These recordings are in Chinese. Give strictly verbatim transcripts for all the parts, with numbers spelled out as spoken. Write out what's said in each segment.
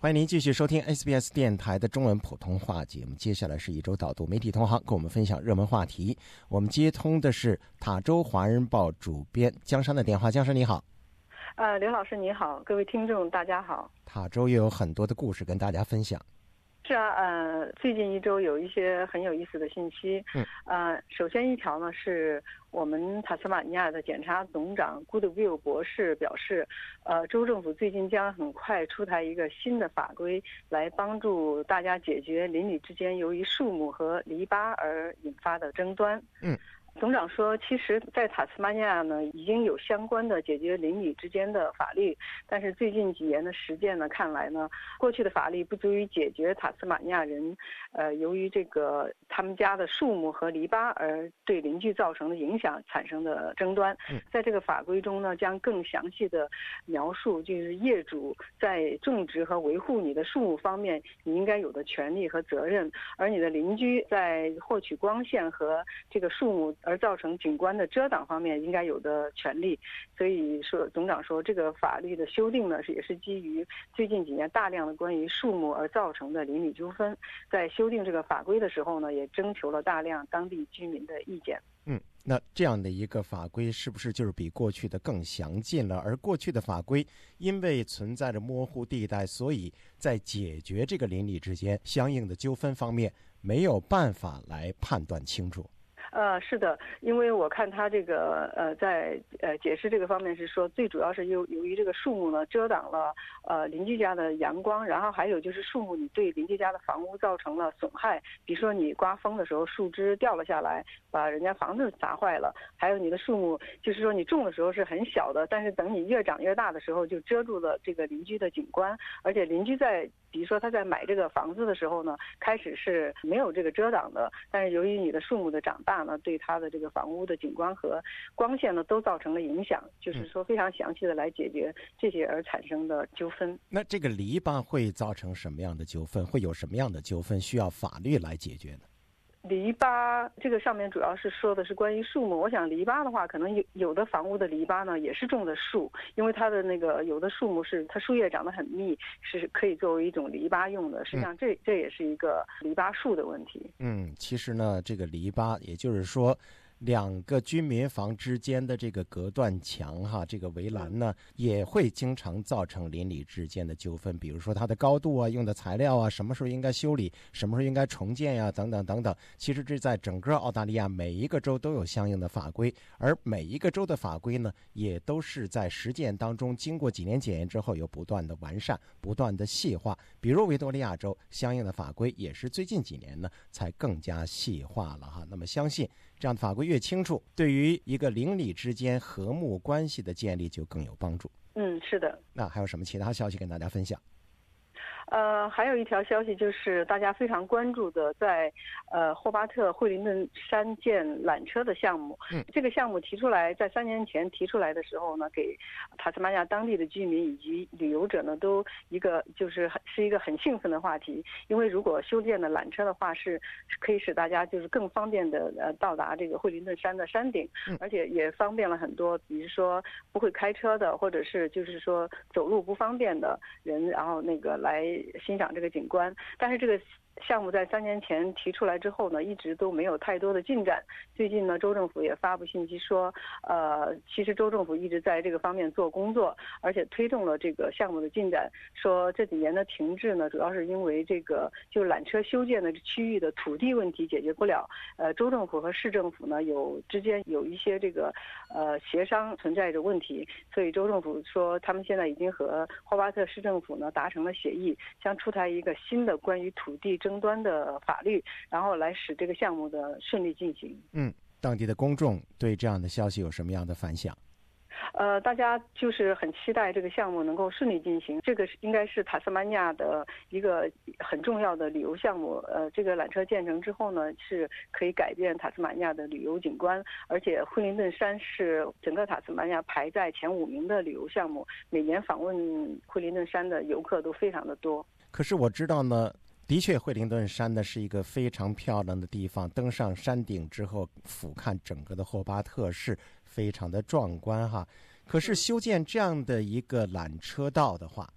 欢迎您继续收听 S B S 电台的中文普通话节目。接下来是一周导读，媒体同行跟我们分享热门话题。我们接通的是塔州华人报主编江山的电话。江山你好。 呃，刘老师你好，各位听众大家好。 塔州也有很多的故事跟大家分享。 是啊，呃，最近一周有一些很有意思的信息。 嗯， 呃，首先一条呢是我们塔斯马尼亚的检察总长 Goodwill 博士表示，呃，州政府最近将很快出台一个新的法规，来帮助大家解决邻里之间由于树木和篱笆而引发的争端。 嗯。 总长说，其实在塔斯马尼亚呢已经有相关的解决邻里之间的法律，但是最近几年的实践呢看来呢，过去的法律不足以解决塔斯马尼亚人呃由于这个他们家的树木和篱笆而对邻居造成的影响产生的争端。在这个法规中呢，将更详细的描述就是业主在种植和维护你的树木方面你应该有的权利和责任，而你的邻居在获取光线和这个树木而造成景观的遮挡方面应该有的权利。所以说总长说，这个法律的修订呢是也是基于最近几年大量的关于树木而造成的邻里纠纷，在修订这个法规的时候呢也征求了大量当地居民的意见。 嗯，那这样的一个法规是不是就是比过去的更详尽了？而过去的法规因为存在着模糊地带，所以在解决这个邻里之间相应的纠纷方面没有办法来判断清楚。 呃，是的，因为我看他这个呃，在呃解释这个方面是说，最主要是由由于这个树木呢遮挡了呃邻居家的阳光，然后还有就是树木你对邻居家的房屋造成了损害，比如说你刮风的时候树枝掉了下来，把人家房子砸坏了，还有你的树木就是说你种的时候是很小的，但是等你越长越大的时候就遮住了这个邻居的景观，而且邻居在比如说他在买这个房子的时候呢，开始是没有这个遮挡的，但是由于你的树木的长大呢，对他的这个房屋的景观和光线呢都造成了影响，就是说非常详细的来解决这些而产生的纠纷。 那这个篱笆会造成什么样的纠纷？会有什么样的纠纷需要法律来解决呢？ 篱笆这个上面主要是说的是关于树木，我想篱笆的话，可能有有的房屋的篱笆呢也是种的树，因为它的那个有的树木是它树叶长得很密，是可以作为一种篱笆用的。实际上这、嗯、这也是一个篱笆树的问题。嗯， 其实呢，这个篱笆也就是说，两个居民房之间的这个隔断墙哈，这个围栏呢，也会经常造成邻里之间的纠纷，比如说它的高度啊、用的材料啊、什么时候应该修理、什么时候应该重建呀、啊，等等等等。其实这在整个澳大利亚每一个州都有相应的法规，而每一个州的法规呢，也都是在实践当中经过几年检验之后，有不断的完善、不断的细化。比如维多利亚州相应的法规也是最近几年呢才更加细化了哈。那么相信这样的法规越清楚，对于一个邻里之间和睦关系的建立就更有帮助。 嗯，是的。 那还有什么其他消息跟大家分享？ 呃，还有一条消息就是大家非常关注的，在呃霍巴特惠灵顿山建缆车的项目。嗯，这个项目提出来，在三年前提出来的时候呢，给塔斯马尼亚当地的居民以及旅游者呢，都一个就是是一个很兴奋的话题。因为如果修建的缆车的话，是可以使大家就是更方便的呃到达这个惠灵顿山的山顶，而且也方便了很多，比如说不会开车的，或者是就是说走路不方便的人，然后那个来欣赏这个景观。但是这个项目在三年前提出来之后呢，一直都没有太多的进展。最近呢，州政府也发布信息说，呃，其实州政府一直在这个方面做工作，而且推动了这个项目的进展。说这几年的停滞呢，主要是因为这个就是缆车修建的区域的土地问题解决不了。呃，州政府和市政府呢有之间有一些这个呃协商存在着问题，所以州政府说他们现在已经和霍巴特市政府呢达成了协议，将出台一个新的关于土地争端的法律，然后来使这个项目的顺利进行。嗯， 当地的公众对这样的消息有什么样的反响？ 呃，大家就是很期待这个项目能够顺利进行。这个应该是塔斯马尼亚的一个很重要的旅游项目。呃，这个缆车建成之后呢，是可以改变塔斯马尼亚的旅游景观，而且惠灵顿山是整个塔斯马尼亚排在前五名的旅游项目，每年访问惠灵顿山的游客都非常的多。 可是我知道呢，的确惠灵顿山呢是一个非常漂亮的地方，登上山顶之后俯瞰整个的霍巴特市非常的壮观哈。可是修建这样的一个缆车道的话，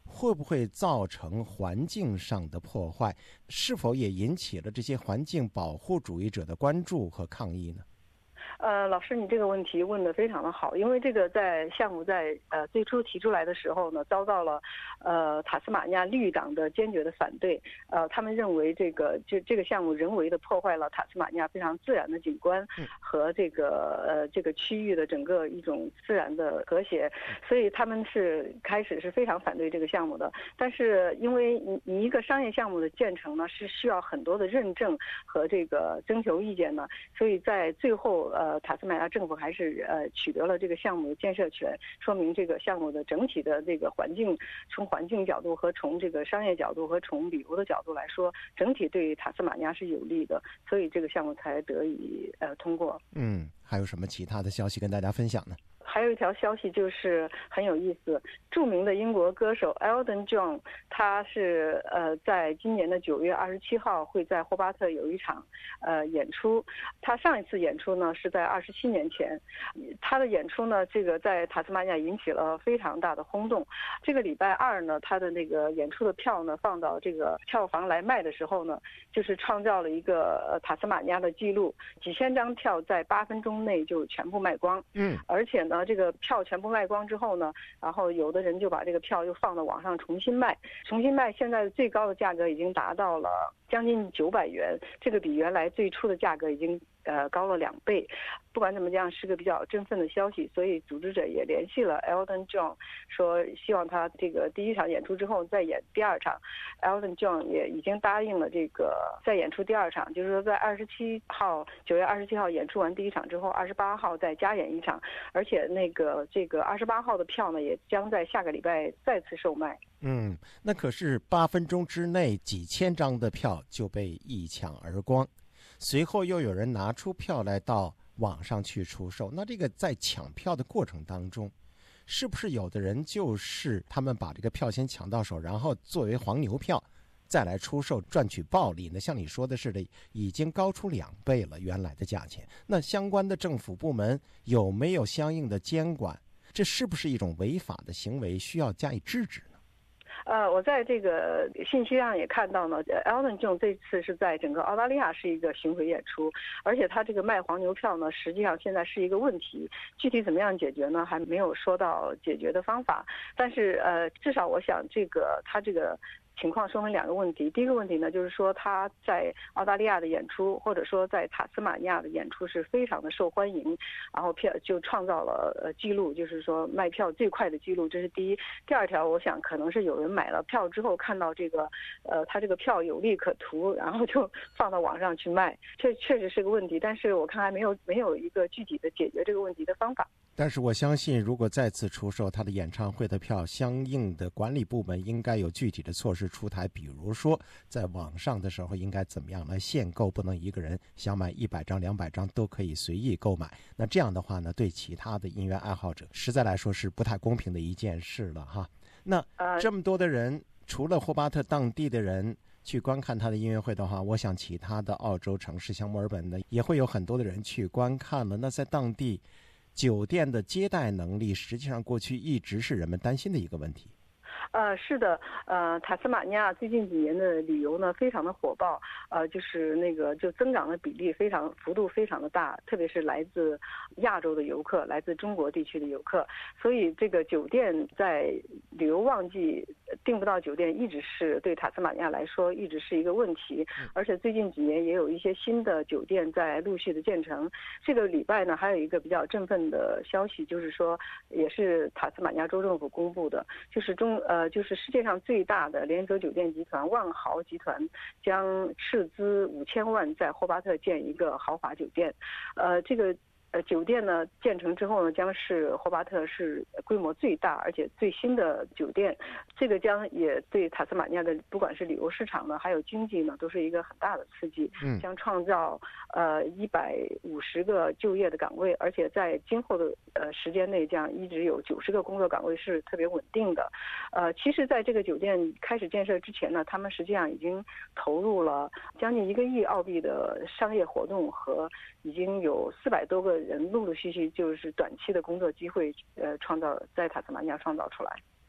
会不会造成环境上的破坏？是否也引起了这些环境保护主义者的关注和抗议呢？ 呃，老师，你这个问题问得非常的好，因为这个在项目在呃最初提出来的时候呢，遭到了呃塔斯马尼亚绿党的坚决的反对。呃，他们认为这个就这个项目人为的破坏了塔斯马尼亚非常自然的景观和这个呃这个区域的整个一种自然的和谐，所以他们是开始是非常反对这个项目的。但是因为你你一个商业项目的建成呢，是需要很多的认证和这个征求意见的，所以在最后呃。呃，塔斯马尼亚政府还是呃取得了这个项目的建设权，说明这个项目的整体的这个环境，从环境角度和从这个商业角度和从旅游的角度来说，整体对塔斯马尼亚是有利的，所以这个项目才得以呃通过。 嗯，还有什么其他的消息跟大家分享呢？ 还有一条消息就是很有意思，著名的英国歌手 Elton John， 他是呃在今年的九月二十七号会在霍巴特有一场呃演出。他上一次演出呢是在二十七年前，他的演出呢这个在塔斯马尼亚引起了非常大的轰动。这个礼拜二呢，他的那个演出的票呢放到这个票房来卖的时候呢，就是创造了一个呃塔斯马尼亚的记录，几千张票在八分钟内就全部卖光。 嗯， 而且呢。这个票全部卖光之后呢，然后有的人就把这个票又放到网上重新卖，重新卖，现在最高的价格已经达到了将近九百元，这个比原来最初的价格已经呃高了两倍。不管怎么讲，是个比较振奋的消息，所以组织者也联系了 Elton John， 说希望他这个第一场演出之后再演第二场。Elton John 也已经答应了这个再演出第二场，就是说在二十七号九月二十七号演出完第一场之后，二十八号再加演一场，而且那个这个二十八号的票呢，也将在下个礼拜再次售卖。 嗯，那可是八分钟之内几千张的票就被一抢而光，随后又有人拿出票来到网上去出售。那这个在抢票的过程当中，是不是有的人就是他们把这个票先抢到手，然后作为黄牛票再来出售赚取暴利呢？像你说的似的，已经高出两倍了原来的价钱。那相关的政府部门有没有相应的监管？这是不是一种违法的行为，需要加以制止呢？ 呃，我在这个信息上也看到呢 ，Elton John 这次是在整个澳大利亚是一个巡回演出，而且他这个卖黄牛票呢，实际上现在是一个问题，具体怎么样解决呢，还没有说到解决的方法。但是呃，至少我想这个他这个。情况说明两个问题，第一个问题呢，就是说他在澳大利亚的演出，或者说在塔斯马尼亚的演出是非常的受欢迎，然后票就创造了呃记录，就是说卖票最快的记录，这是第一。第二条，我想可能是有人买了票之后看到这个呃他这个票有利可图，然后就放到网上去卖，这确实是个问题，但是我看还没有没有一个具体的解决这个问题的方法。 但是我相信，如果再次出售他的演唱会的票，相应的管理部门应该有具体的措施出台，比如说在网上的时候应该怎么样来限购，不能一个人想买一百张两百张都可以随意购买。那这样的话呢，对其他的音乐爱好者实在来说是不太公平的一件事了哈。那这么多的人，除了霍巴特当地的人去观看他的音乐会的话，我想其他的澳洲城市像墨尔本呢，也会有很多的人去观看了。那在当地酒店的接待能力，实际上过去一直是人们担心的一个问题。 呃，是的，呃，塔斯马尼亚最近几年的旅游呢，非常的火爆，呃，就是那个就增长的比例非常幅度非常的大，特别是来自亚洲的游客，来自中国地区的游客，所以这个酒店在旅游旺季订不到酒店，一直是对塔斯马尼亚来说一直是一个问题，而且最近几年也有一些新的酒店在陆续的建成。这个礼拜呢，还有一个比较振奋的消息，就是说，也是塔斯马尼亚州政府公布的，就是中呃。呃，就是世界上最大的连锁酒店集团万豪集团将斥资五千万在霍巴特建一个豪华酒店，呃，这个。呃，酒店呢建成之后呢，将是霍巴特是规模最大而且最新的酒店，这个将也对塔斯马尼亚的不管是旅游市场呢，还有经济呢，都是一个很大的刺激，嗯，将创造呃一百五十个就业的岗位，而且在今后的呃时间内，将一直有九十个工作岗位是特别稳定的。呃，其实在这个酒店开始建设之前呢，他们实际上已经投入了将近一个亿澳币的商业活动和已经有四百多个人陆陆续续就是短期的工作机会，呃，创造在塔斯马尼亚创造出来。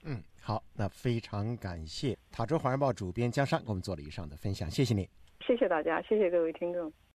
嗯，好，那非常感谢塔州华人报主编江珊给我们做了以上的分享，谢谢你。 谢谢大家，谢谢各位听众。